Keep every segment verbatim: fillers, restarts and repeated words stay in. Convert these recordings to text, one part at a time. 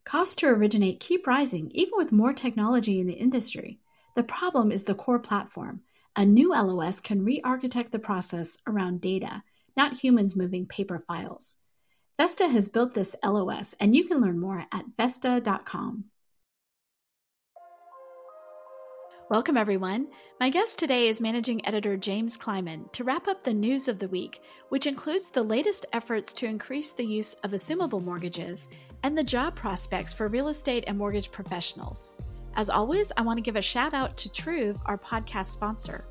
Costs to originate keep rising, even with more technology in the industry. The problem is the core platform. A new L O S can re-architect the process around data, not humans moving paper files. Vesta has built this L O S, and you can learn more at Vesta dot com. Welcome, everyone. My guest today is Managing Editor James Kleiman to wrap up the news of the week, which includes the latest efforts to increase the use of assumable mortgages and the job prospects for real estate and mortgage professionals. As always, I want to give a shout out to Truve, our podcast sponsor.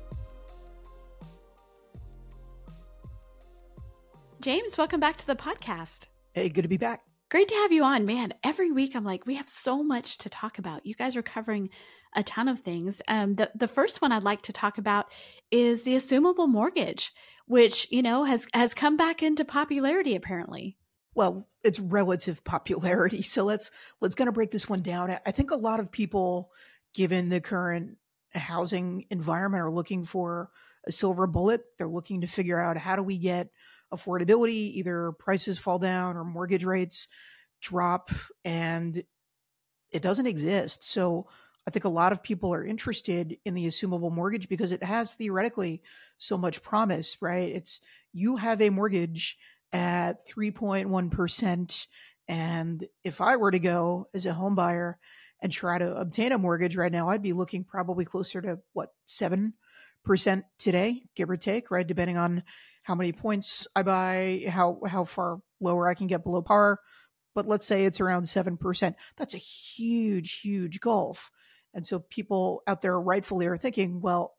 James, welcome back to the podcast. Hey, good to be back. Great to have you on. Man, every week I'm like, we have so much to talk about. You guys are covering a ton of things. Um, the, the first one I'd like to talk about is the assumable mortgage, which, you know, has, has come back into popularity apparently. Well, it's relative popularity. So let's, let's kind of break this one down. I think a lot of people, given the current housing environment, are looking for a silver bullet. They're looking to figure out, how do we get affordability? Either prices fall down or mortgage rates drop, and it doesn't exist. So I think a lot of people are interested in the assumable mortgage because it has theoretically so much promise, right? It's, you have a mortgage at three point one percent. And if I were to go as a home buyer and try to obtain a mortgage right now, I'd be looking probably closer to what, seven percent today, give or take, right? Depending on how many points I buy, how, how far lower I can get below par. But let's say it's around seven percent. That's a huge, huge gulf. And so people out there rightfully are thinking, well,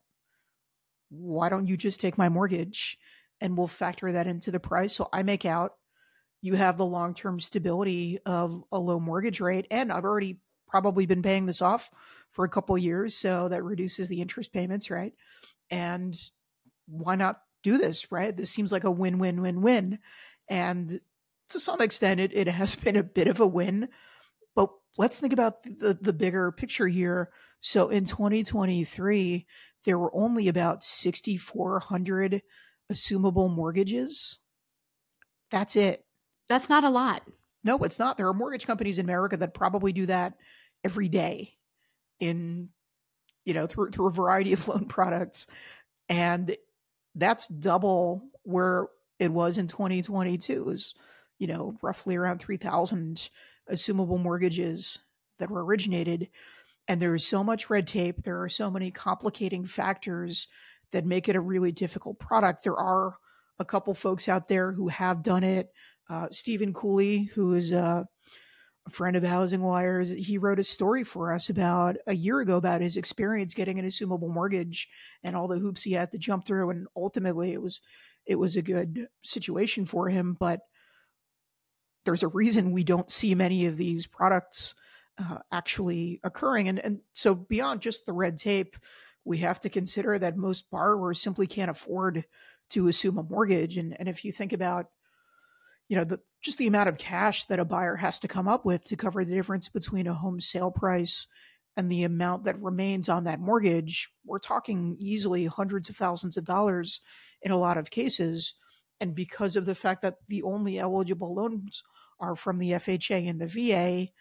why don't you just take my mortgage and we'll factor that into the price? So I make out you have the long-term stability of a low mortgage rate. And I've already probably been paying this off for a couple of years. So that reduces the interest payments, right? And why not do this, right? This seems like a win-win-win-win. And to some extent, it, it has been a bit of a win. But let's think about the, the bigger picture here. So in twenty twenty-three, there were only about six thousand four hundred assumable mortgages. That's it. That's not a lot. No, it's not. There are mortgage companies in America that probably do that every day in, you know, through, through a variety of loan products. And that's double where it was in twenty twenty-two. It was, you know, roughly around three thousand assumable mortgages that were originated. And there is so much red tape. There are so many complicating factors that make it a really difficult product. There are a couple folks out there who have done it. Uh, Stephen Cooley, who is a, a friend of Housing Wires, he wrote a story for us about a year ago about his experience getting an assumable mortgage and all the hoops he had to jump through. And ultimately it was, it was a good situation for him. But there's a reason we don't see many of these products uh, actually occurring. And, and so beyond just the red tape, we have to consider that most borrowers simply can't afford to assume a mortgage. And, and if you think about, you know, the, just the amount of cash that a buyer has to come up with to cover the difference between a home sale price and the amount that remains on that mortgage, we're talking easily hundreds of thousands of dollars in a lot of cases. And because of the fact that the only eligible loans are from the F H A and the V A,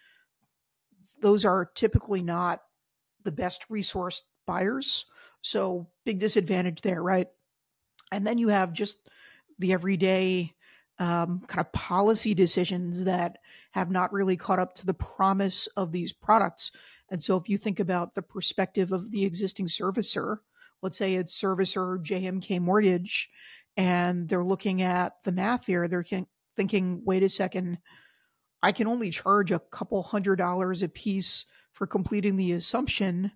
those are typically not the best resourced buyers. So big disadvantage there, right? And then you have just the everyday um, kind of policy decisions that have not really caught up to the promise of these products. And so if you think about the perspective of the existing servicer, let's say it's servicer J M K Mortgage, and they're looking at the math here, they're thinking, wait a second, I can only charge a couple hundred dollars a piece for completing the assumption.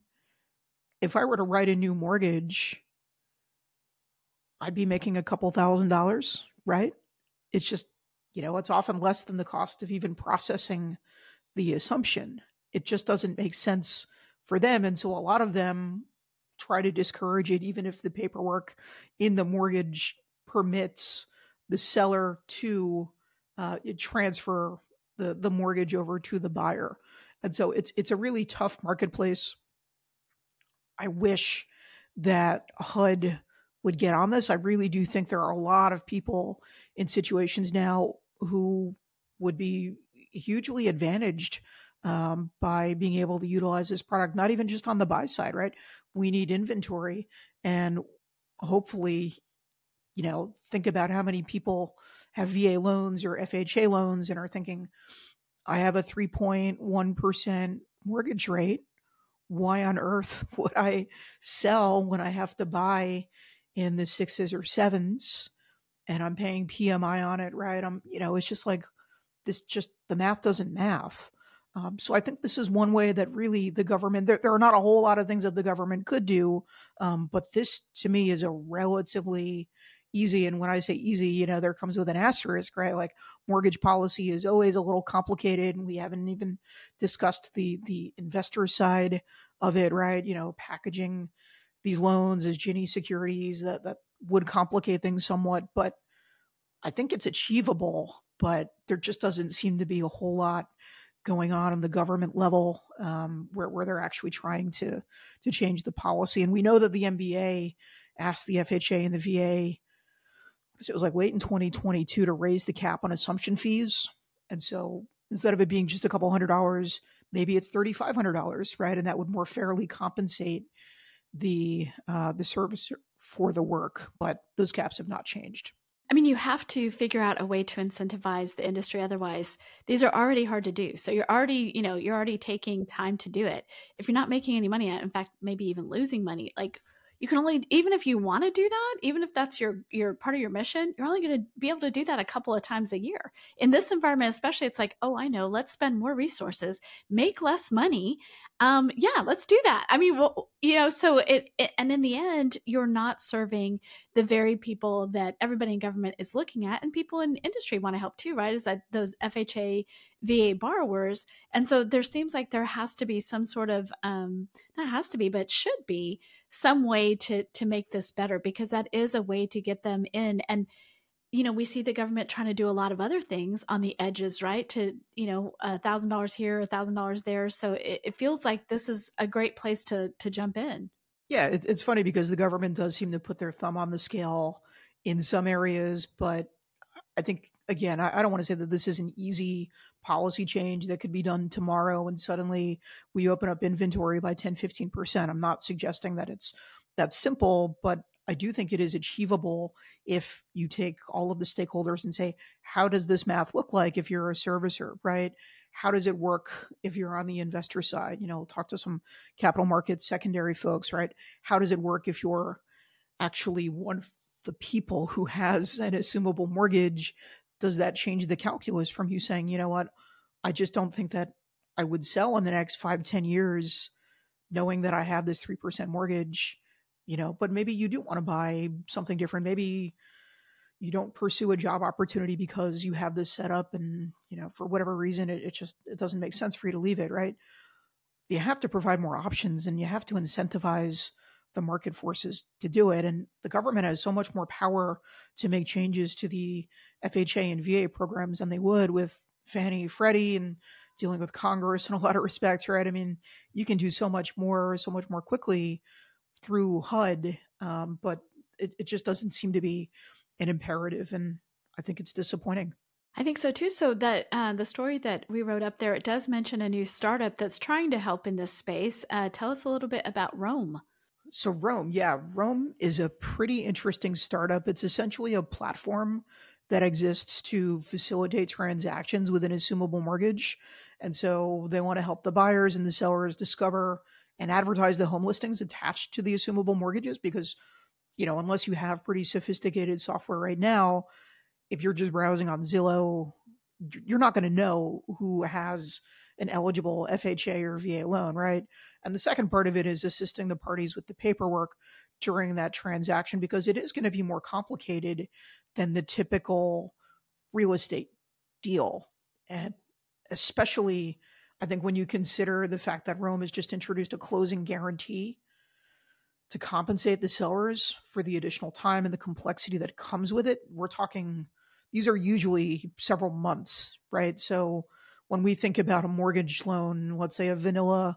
If I were to write a new mortgage, I'd be making a couple thousand dollars, right? It's just, you know, it's often less than the cost of even processing the assumption. It just doesn't make sense for them. And so a lot of them try to discourage it, even if the paperwork in the mortgage permits the seller to uh, transfer the, the mortgage over to the buyer. And so it's it's a really tough marketplace. I wish that H U D would get on this. I really do think there are a lot of people in situations now who would be hugely advantaged um, by being able to utilize this product, not even just on the buy side, right? We need inventory, and hopefully, you know, think about how many people have V A loans or F H A loans and are thinking, I have a three point one percent mortgage rate. Why on earth would I sell when I have to buy in the sixes or sevens and I'm paying P M I on it, right? I'm, you know, it's just like this, just the math doesn't math. Um, so I think this is one way that really the government, there, there are not a whole lot of things that the government could do. Um, but this to me is a relatively easy. And when I say easy, you know, there comes with an asterisk, right? Like mortgage policy is always a little complicated, and we haven't even discussed the, the investor side of it, right? You know, packaging these loans as Ginnie securities, that, that would complicate things somewhat, but I think it's achievable, but there just doesn't seem to be a whole lot going on on the government level, um, where, where they're actually trying to, to change the policy. And we know that the M B A asked the F H A and the V A, because it was like late in twenty twenty-two, to raise the cap on assumption fees. And so instead of it being just a couple hundred dollars, maybe it's three thousand five hundred dollars, right? And that would more fairly compensate the uh, the service for the work. But those caps have not changed. I mean, you have to figure out a way to incentivize the industry. Otherwise, these are already hard to do. So you're already, you know, you're already taking time to do it. If you're not making any money, in fact, maybe even losing money, like you can only, even if you want to do that, even if that's your, your part of your mission, you're only going to be able to do that a couple of times a year. In this environment, especially, it's like, oh, I know, let's spend more resources, make less money. Um, yeah, let's do that. I mean, well, you know, so it, it, and in the end, you're not serving the very people that everybody in government is looking at, and people in industry want to help too, right? Is that those F H A, V A borrowers. And so there seems like there has to be some sort of, um, not has to be, but should be some way to, to make this better, because that is a way to get them in. And, you know, we see the government trying to do a lot of other things on the edges, right? To, you know, a thousand dollars here, a thousand dollars there. So it, it feels like this is a great place to, to jump in. Yeah, it, it's funny because the government does seem to put their thumb on the scale in some areas, but I think, again, I, I don't want to say that this is an easy policy change that could be done tomorrow and suddenly we open up inventory by ten, fifteen percent. I'm not suggesting that it's that simple, but I do think it is achievable if you take all of the stakeholders and say, how does this math look like if you're a servicer, right? How does it work if you're on the investor side? You know, talk to some capital markets secondary folks, right? How does it work if you're actually one of the people who has an assumable mortgage? Does that change the calculus from you saying, you know what, I just don't think that I would sell in the next five, ten years knowing that I have this three percent mortgage, you know, but maybe you do want to buy something different. Maybe you don't pursue a job opportunity because you have this set up and, you know, for whatever reason, it, it just, it doesn't make sense for you to leave it, right? You have to provide more options and you have to incentivize the market forces to do it. And the government has so much more power to make changes to the F H A and V A programs than they would with Fannie, Freddie, and dealing with Congress in a lot of respects, right? I mean, you can do so much more, so much more quickly through H U D, um, but it, it just doesn't seem to be an imperative. And I think it's disappointing. I think so too. So that uh, the story that we wrote up there, it does mention a new startup that's trying to help in this space. Uh, tell us a little bit about Rome. So Rome, yeah, Rome is a pretty interesting startup. It's essentially a platform that exists to facilitate transactions with an assumable mortgage. And so they want to help the buyers and the sellers discover and advertise the home listings attached to the assumable mortgages, because, you know, unless you have pretty sophisticated software right now, if you're just browsing on Zillow, you're not going to know who has an eligible F H A or V A loan, right? And the second part of it is assisting the parties with the paperwork during that transaction, because it is going to be more complicated than the typical real estate deal. And especially, I think, when you consider the fact that Rome has just introduced a closing guarantee to compensate the sellers for the additional time and the complexity that comes with it. We're talking, these are usually several months, right? So when we think about a mortgage loan, let's say a vanilla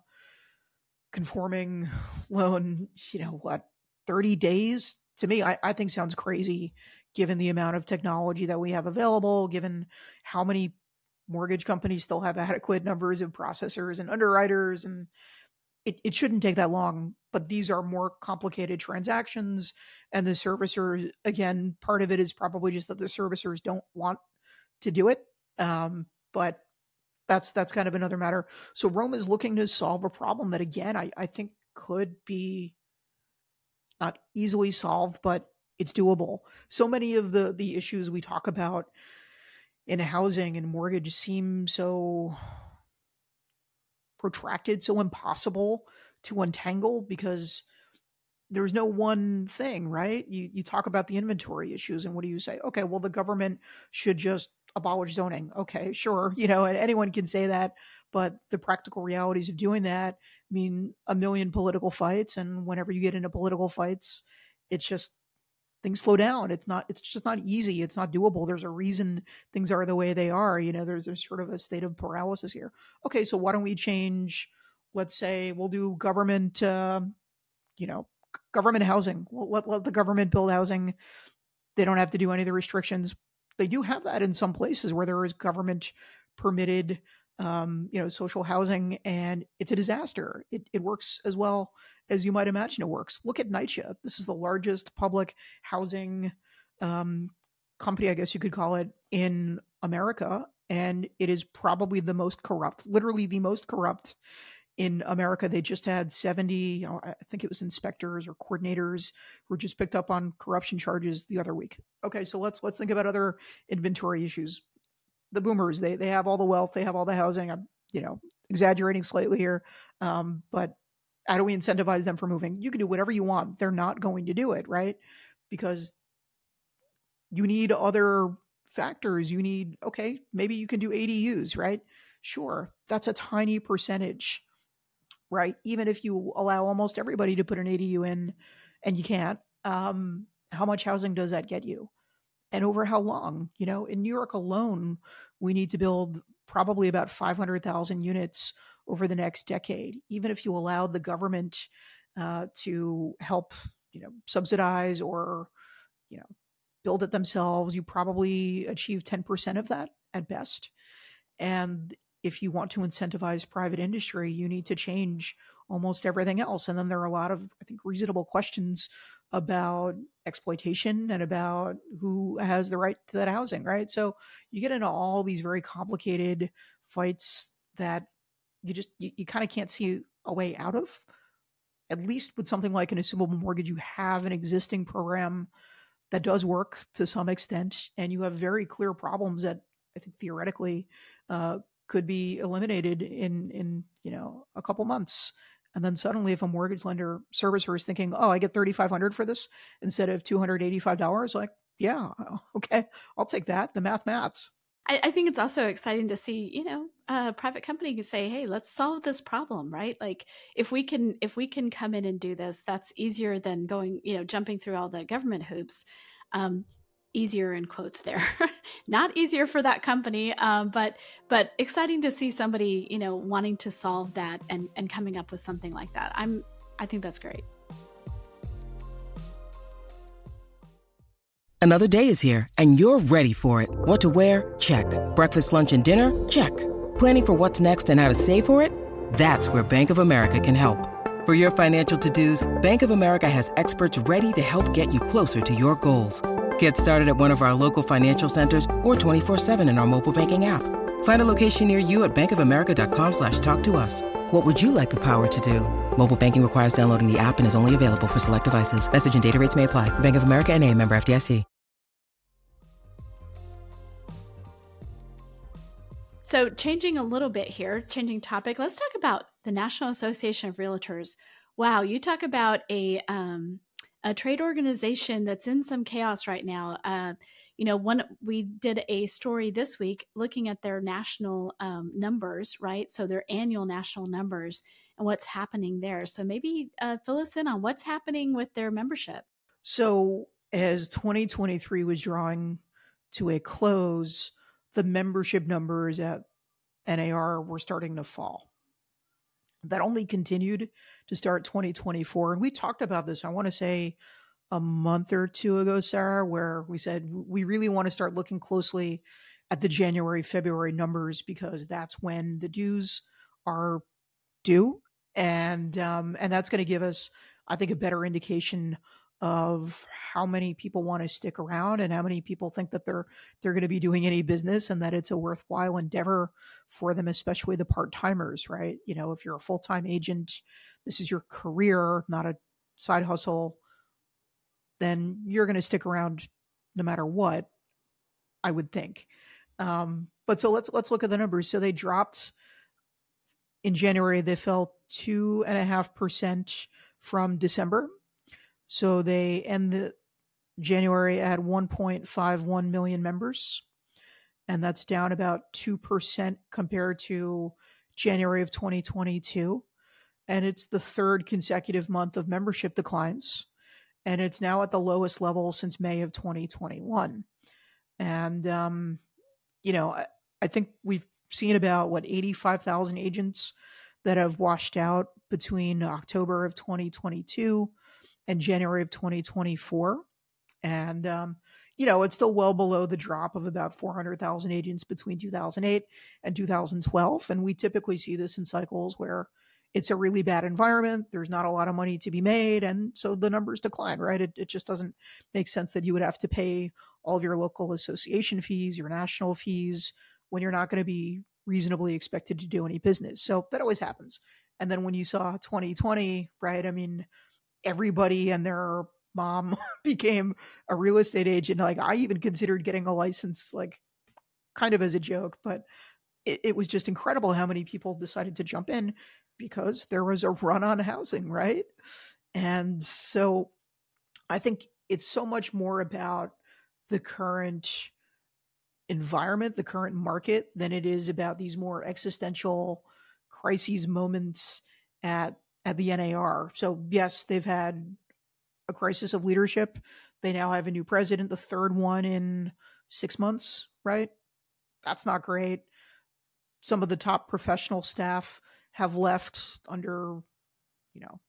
conforming loan, you know, what, thirty days? To me, I, I think sounds crazy given the amount of technology that we have available, given how many mortgage companies still have adequate numbers of processors and underwriters, and it, it shouldn't take that long. But these are more complicated transactions, and the servicers, again, part of it is probably just that the servicers don't want to do it. Um, but that's that's kind of another matter. So Rome is looking to solve a problem that, again, I, I think could be not easily solved, but it's doable. So many of the the issues we talk about in housing and mortgage seem so protracted, so impossible to untangle because there's no one thing, right? You you talk about the inventory issues, and what do you say? Okay, well, the government should just abolish zoning. Okay, sure, you know, and anyone can say that, but the practical realities of doing that mean a million political fights, and whenever you get into political fights, it's just things slow down. It's not, it's just not easy. It's not doable. There's a reason things are the way they are. You know, there's, there's sort of a state of paralysis here. Okay, so why don't we change, let's say we'll do government, uh, you know, government housing. We'll let, let the government build housing. They don't have to do any of the restrictions. They do have that in some places where there is government permitted, um, you know, social housing, and it's a disaster. It, it works as well as you might imagine it works. Look at NYCHA. This is the largest public housing um, company, I guess you could call it, in America. And it is probably the most corrupt, literally the most corrupt in America. They just had seventy, you know, I think it was inspectors or coordinators who were just picked up on corruption charges the other week. Okay, so let's let's think about other inventory issues. The boomers, they they have all the wealth, they have all the housing. I'm, you know, exaggerating slightly here, um, but how do we incentivize them for moving? You can do whatever you want. They're not going to do it, right? Because you need other factors. You need, okay, maybe you can do A D Us, right? Sure, that's a tiny percentage, right? Even if you allow almost everybody to put an A D U in, and you can't, um, how much housing does that get you? And over how long? You know, in New York alone, we need to build probably about five hundred thousand units over the next decade. Even if you allow the government uh, to help, you know, subsidize or, you know, build it themselves, you probably achieve ten percent of that at best. And if you want to incentivize private industry, you need to change almost everything else. And then there are a lot of, I think, reasonable questions about exploitation and about who has the right to that housing, right? So you get into all these very complicated fights that you just, you, you kind of can't see a way out of. At least with something like an assumable mortgage, you have an existing program that does work to some extent, and you have very clear problems that I think theoretically uh, could be eliminated in, in, you know, a couple months. And then suddenly, if a mortgage lender servicer is thinking, oh, I get thirty-five hundred dollars for this instead of two hundred eighty-five dollars, like, yeah, okay, I'll take that. The math maths. I, I think it's also exciting to see, you know, a private company can say, hey, let's solve this problem, right? Like if we can, if we can come in and do this, that's easier than going, you know, jumping through all the government hoops. Um, easier in quotes there, not easier for that company, um, but but exciting to see somebody, you know, wanting to solve that and and coming up with something like that. I'm I think that's great. Another day is here and you're ready for it. What to wear? Check. Breakfast, lunch, and dinner? Check. Planning for what's next and how to save for it? That's where Bank of America can help. For your financial to-dos, Bank of America has experts ready to help get you closer to your goals. Get started at one of our local financial centers or twenty-four seven in our mobile banking app. Find a location near you at bankofamerica.com slash talk to us. What would you like the power to do? Mobile banking requires downloading the app and is only available for select devices. Message and data rates may apply. Bank of America N A, member F D I C. So changing a little bit here, changing topic, let's talk about the National Association of Realtors. Wow, you talk about a um, a trade organization that's in some chaos right now. Uh, you know, one we did a story this week looking at their national um, numbers, right? So their annual national numbers and what's happening there. So maybe uh, fill us in on what's happening with their membership. So as twenty twenty-three was drawing to a close, the membership numbers at N A R were starting to fall. That only continued to start twenty twenty-four. And we talked about this, I want to say a month or two ago, Sarah, where we said we really want to start looking closely at the January, February numbers, because that's when the dues are due. And, um, and that's going to give us, I think, a better indication of how many people want to stick around and how many people think that they're they're going to be doing any business and that it's a worthwhile endeavor for them, especially the part-timers, right? You know, if you're a full-time agent, this is your career, not a side hustle, then you're going to stick around no matter what, I would think. Um, but so let's let's look at the numbers. So they dropped in January, they fell two and a half percent from December. So they end the January at one point five one million members, and that's down about two percent compared to January of twenty twenty-two. And it's the third consecutive month of membership declines, and it's now at the lowest level since May of twenty twenty-one. And, um, you know, I, I think we've seen about, what, eighty-five thousand agents that have washed out between October of twenty twenty-two and January of twenty twenty-four. And, um, you know, it's still well below the drop of about four hundred thousand agents between two thousand eight and two thousand twelve. And we typically see this in cycles where it's a really bad environment. There's not a lot of money to be made. And so the numbers decline, right? It, it just doesn't make sense that you would have to pay all of your local association fees, your national fees, when you're not going to be reasonably expected to do any business. So that always happens. And then when you saw twenty twenty, right? I mean, everybody and their mom became a real estate agent. Like, I even considered getting a license, like, kind of as a joke, but it, it was just incredible how many people decided to jump in because there was a run on housing, right? And so I think it's so much more about the current environment, the current market, than it is about these more existential crises moments at at the N A R. So yes, they've had a crisis of leadership. They now have a new president, the third one in six months, right? That's not great. Some of the top professional staff have left under, you know,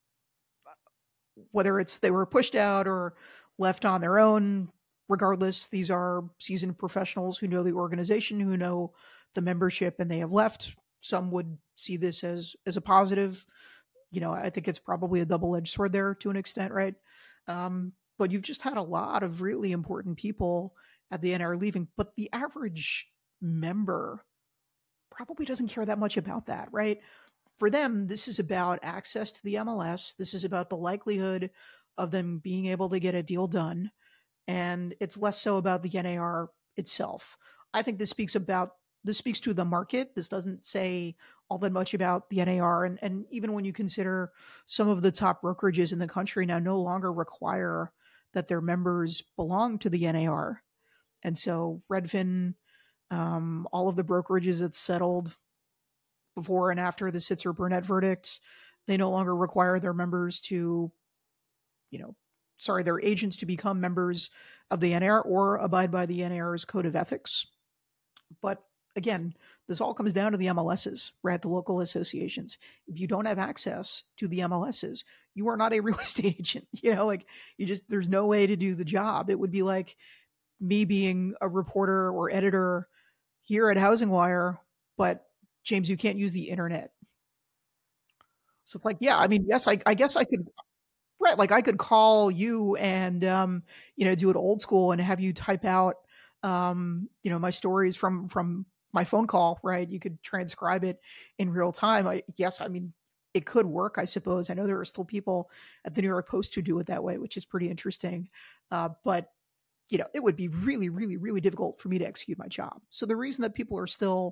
whether it's they were pushed out or left on their own. Regardless, these are seasoned professionals who know the organization, who know the membership, and they have left. Some would see this as as a positive. You know, I think it's probably a double-edged sword there to an extent, right? Um, but you've just had a lot of really important people at the N A R leaving. But the average member probably doesn't care that much about that, right? For them, this is about access to the M L S. This is about the likelihood of them being able to get a deal done. And it's less so about the N A R itself. I think this speaks about this speaks to the market. This doesn't say all that much about the N A R. And, and even when you consider some of the top brokerages in the country now no longer require that their members belong to the N A R. And so Redfin, um, all of the brokerages that settled before and after the Sitzer Burnett verdict, they no longer require their members to, you know, sorry, their agents to become members of the N A R or abide by the N A R's code of ethics. But again, this all comes down to the M L Ss, right? The local associations. If you don't have access to the M L Ss, you are not a real estate agent. You know, like you just, there's no way to do the job. It would be like me being a reporter or editor here at Housing Wire, but James, you can't use the internet. So it's like, yeah, I mean, yes, I, I guess I could, right. Like I could call you and, um, you know, do it old school and have you type out, um, you know, my stories from, from my phone call, right? You could transcribe it in real time. I, yes. I mean, it could work, I suppose. I know there are still people at the New York Post who do it that way, which is pretty interesting. Uh, but, you know, it would be really, really, really difficult for me to execute my job. So the reason that people are still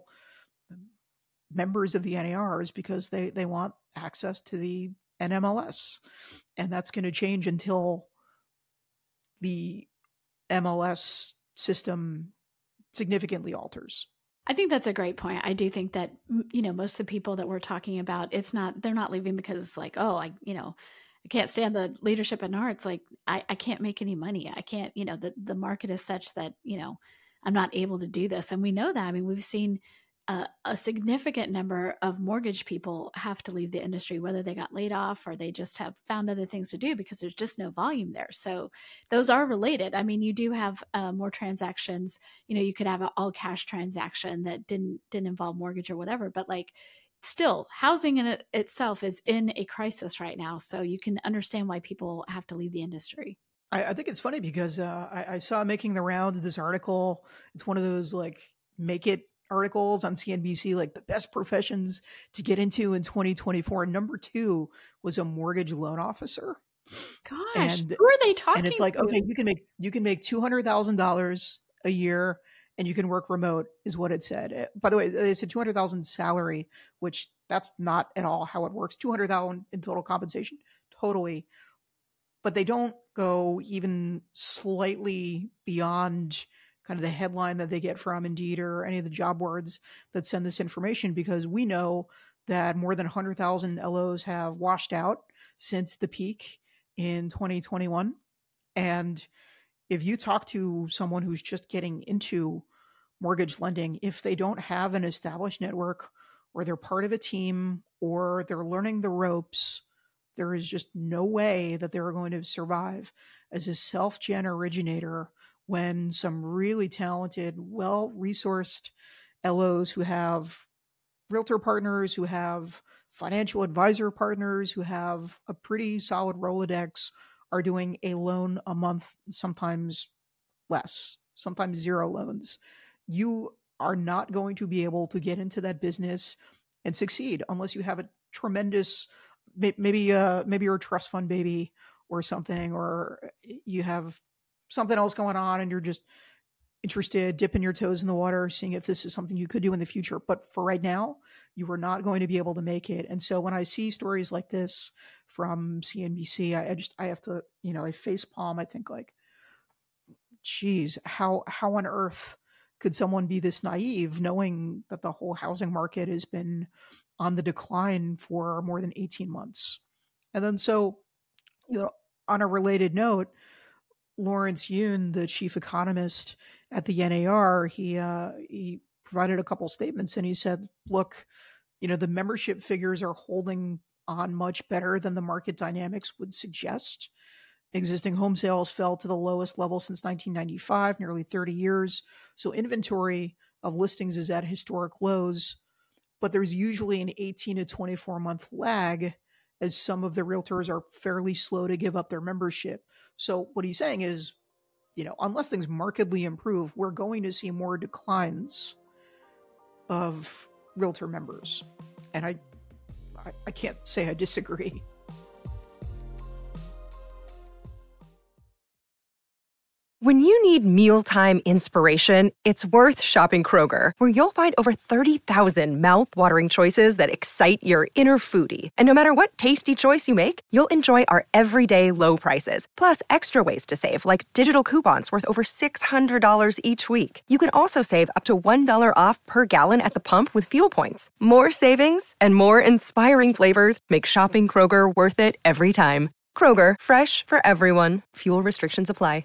members of the N A R is because they, they want access to the N M L S. And that's going to change until the M L S system significantly alters. I think that's a great point. I do think that, you know, most of the people that we're talking about, it's not, they're not leaving because it's like, oh, I, you know, I can't stand the leadership at N A R. It's like, I, I can't make any money. I can't, you know, the, the market is such that, you know, I'm not able to do this. And we know that. I mean, we've seen a, a significant number of mortgage people have to leave the industry, whether they got laid off or they just have found other things to do because there's just no volume there. So those are related. I mean, you do have uh, more transactions. You know, you could have an all cash transaction that didn't didn't involve mortgage or whatever, but like still, housing in it itself is in a crisis right now. So you can understand why people have to leave the industry. I, I think it's funny because uh, I, I saw making the rounds this article. It's one of those like make it articles on C N B C, like the best professions to get into in twenty twenty-four. Number two was a mortgage loan officer. Gosh, and, who are they talking And it's like, to? okay, you can make you can make two hundred thousand dollars a year and you can work remote, is what it said. By the way, they said two hundred thousand salary, which that's not at all how it works. two hundred thousand in total compensation, totally. But they don't go even slightly beyond kind of the headline that they get from Indeed or any of the job boards that send this information, because we know that more than one hundred thousand L Os have washed out since the peak in twenty twenty-one. And if you talk to someone who's just getting into mortgage lending, if they don't have an established network or they're part of a team or they're learning the ropes, there is just no way that they're going to survive as a self-gen originator when some really talented, well-resourced L Os who have realtor partners, who have financial advisor partners, who have a pretty solid Rolodex are doing a loan a month, sometimes less, sometimes zero loans. You are not going to be able to get into that business and succeed unless you have a tremendous, maybe uh, maybe you're a trust fund baby or something, or you have something else going on and you're just interested, dipping your toes in the water, seeing if this is something you could do in the future. But for right now, you are not going to be able to make it. And so when I see stories like this from C N B C, I, I just, I have to, you know, I face palm. I think like, geez, how, how on earth could someone be this naive knowing that the whole housing market has been on the decline for more than eighteen months? And then so, you know, on a related note, Lawrence Yun, the chief economist at the N A R, he uh, he provided a couple statements and he said, look, you know, the membership figures are holding on much better than the market dynamics would suggest. Existing home sales fell to the lowest level since nineteen ninety-five, nearly thirty years. So inventory of listings is at historic lows, but there's usually an eighteen to twenty-four month lag as some of the realtors are fairly slow to give up their membership. So what he's saying is, you know, unless things markedly improve, we're going to see more declines of realtor members. And I, I, I can't say I disagree. When you need mealtime inspiration, it's worth shopping Kroger, where you'll find over thirty thousand mouth-watering choices that excite your inner foodie. And no matter what tasty choice you make, you'll enjoy our everyday low prices, plus extra ways to save, like digital coupons worth over six hundred dollars each week. You can also save up to one dollar off per gallon at the pump with fuel points. More savings and more inspiring flavors make shopping Kroger worth it every time. Kroger, fresh for everyone. Fuel restrictions apply.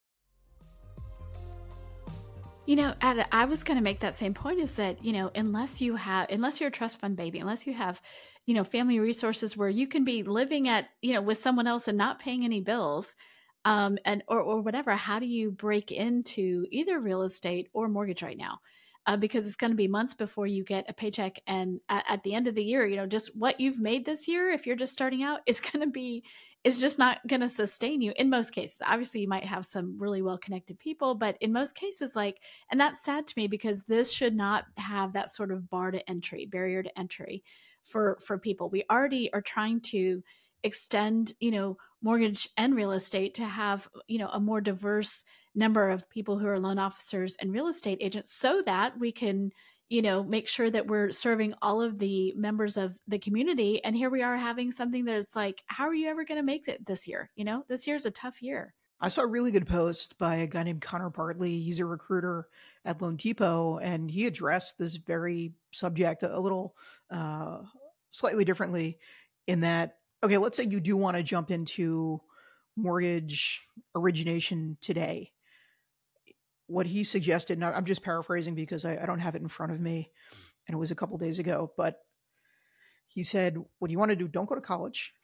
You know, Ed, I was going to make that same point, is that, you know, unless you have, unless you're a trust fund baby, unless you have, you know, family resources where you can be living at, you know, with someone else and not paying any bills, um, and, or, or whatever, how do you break into either real estate or mortgage right now? Uh, because it's going to be months before you get a paycheck. And at, at the end of the year, you know, just what you've made this year, if you're just starting out, is going to be, is just not going to sustain you in most cases. Obviously, you might have some really well-connected people, but in most cases, like, and that's sad to me because this should not have that sort of bar to entry, barrier to entry for, for people. We already are trying to extend, you know, mortgage and real estate to have, you know, a more diverse number of people who are loan officers and real estate agents, so that we can, you know, make sure that we're serving all of the members of the community. And here we are having something that's like, how are you ever going to make it this year? You know, this year's a tough year. I saw a really good post by a guy named Connor Bartley. He's a recruiter at Loan Depot, and he addressed this very subject a little uh, slightly differently in that, okay, let's say you do want to jump into mortgage origination today. What he suggested, and I'm just paraphrasing because I, I don't have it in front of me, and it was a couple days ago, but he said, what you want to do, don't go to college.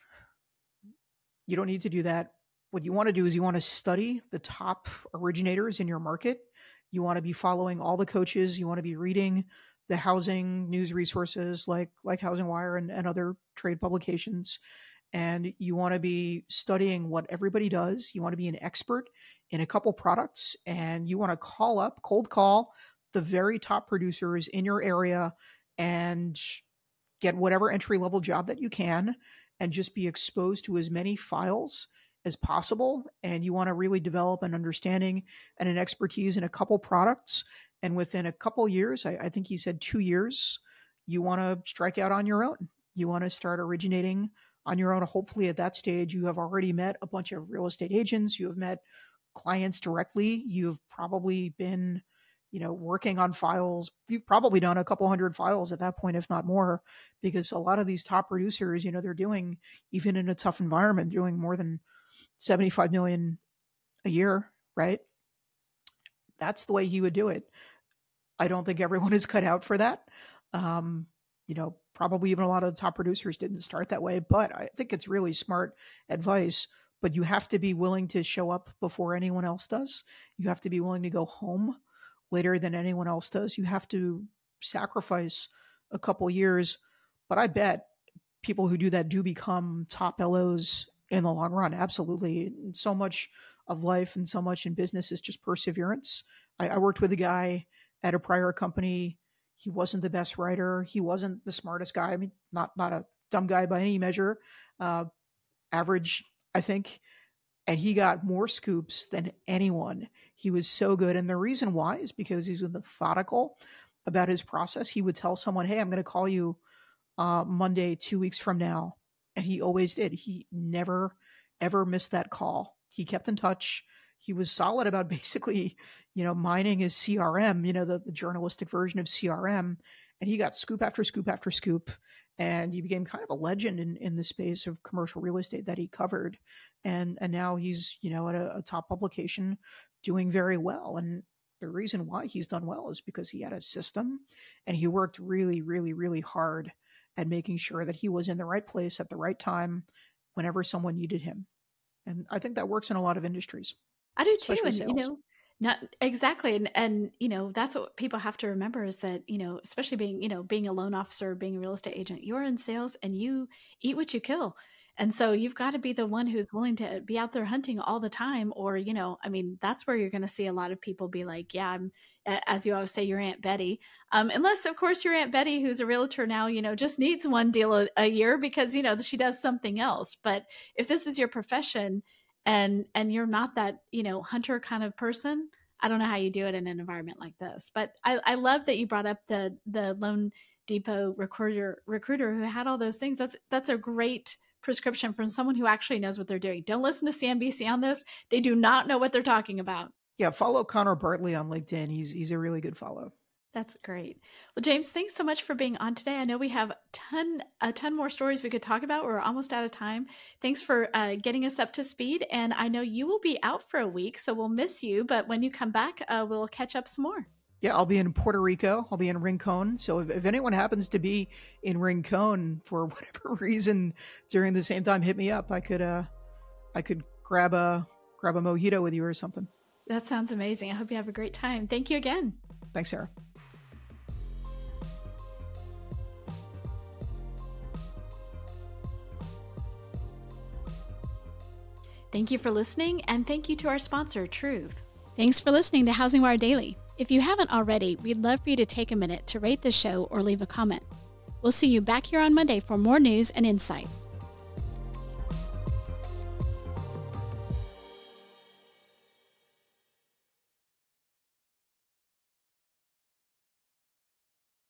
You don't need to do that. What you want to do is you want to study the top originators in your market. You want to be following all the coaches. You want to be reading the housing news resources like, like Housing Wire and, and other trade publications. And you want to be studying what everybody does. You want to be an expert in a couple products, and you want to call up, cold call the very top producers in your area and get whatever entry level job that you can, and just be exposed to as many files as possible. And you want to really develop an understanding and an expertise in a couple products. And within a couple years, I, I think he said two years, you want to strike out on your own. You want to start originating on your own. Hopefully at that stage, you have already met a bunch of real estate agents. You have met clients directly. You've probably been, you know, working on files. You've probably done a couple hundred files at that point, if not more, because a lot of these top producers, you know, they're doing, even in a tough environment, doing more than seventy-five million a year, right? That's the way he would do it. I don't think everyone is cut out for that. Um, you know, probably even a lot of the top producers didn't start that way, but I think it's really smart advice. But you have to be willing to show up before anyone else does. You have to be willing to go home later than anyone else does. You have to sacrifice a couple years. But I bet people who do that do become top L Os in the long run. Absolutely. So much of life and so much in business is just perseverance. I, I worked with a guy at a prior company. He wasn't the best writer. He wasn't the smartest guy. I mean, not, not a dumb guy by any measure. Uh, average, I think. And he got more scoops than anyone. He was so good. And the reason why is because he was methodical about his process. He would tell someone, hey, I'm going to call you uh, Monday, two weeks from now. And he always did. He never, ever missed that call. He kept in touch. He was solid about basically, you know, mining his C R M, you know, the, the journalistic version of C R M. And he got scoop after scoop after scoop. And he became kind of a legend in, in the space of commercial real estate that he covered. And and now he's, you know, at a, a top publication doing very well. And the reason why he's done well is because he had a system and he worked really, really, really hard at making sure that he was in the right place at the right time whenever someone needed him. And I think that works in a lot of industries. I do too. And, sales. you know, not exactly. And, and, you know, that's what people have to remember is that, you know, especially being, you know, being a loan officer, being a real estate agent, you're in sales and you eat what you kill. And so you've got to be the one who's willing to be out there hunting all the time. Or, you know, I mean, that's where you're going to see a lot of people be like, yeah, I'm, as you always say, your Aunt Betty. Um, unless, of course, your Aunt Betty, who's a realtor now, you know, just needs one deal a, a year because, you know, she does something else. But if this is your profession and and you're not that, you know, hunter kind of person, I don't know how you do it in an environment like this. But I, I love that you brought up the the Loan Depot recruiter recruiter who had all those things. That's that's a great prescription from someone who actually knows what they're doing. Don't listen to C N B C on this. They do not know what they're talking about. Yeah, follow Connor Bartley on LinkedIn. He's he's a really good follow. That's great. Well, James, thanks so much for being on today. I know we have a ton, a ton more stories we could talk about. We're almost out of time. Thanks for uh, getting us up to speed. And I know you will be out for a week, so we'll miss you. But when you come back, uh, we'll catch up some more. Yeah, I'll be in Puerto Rico. I'll be in Rincon. So if, if anyone happens to be in Rincon for whatever reason during the same time, hit me up. I could, uh, I could grab a grab a mojito with you or something. That sounds amazing. I hope you have a great time. Thank you again. Thanks, Sarah. Thank you for listening, and thank you to our sponsor, Truth. Thanks for listening to Housing Wire Daily. If you haven't already, we'd love for you to take a minute to rate the show or leave a comment. We'll see you back here on Monday for more news and insight.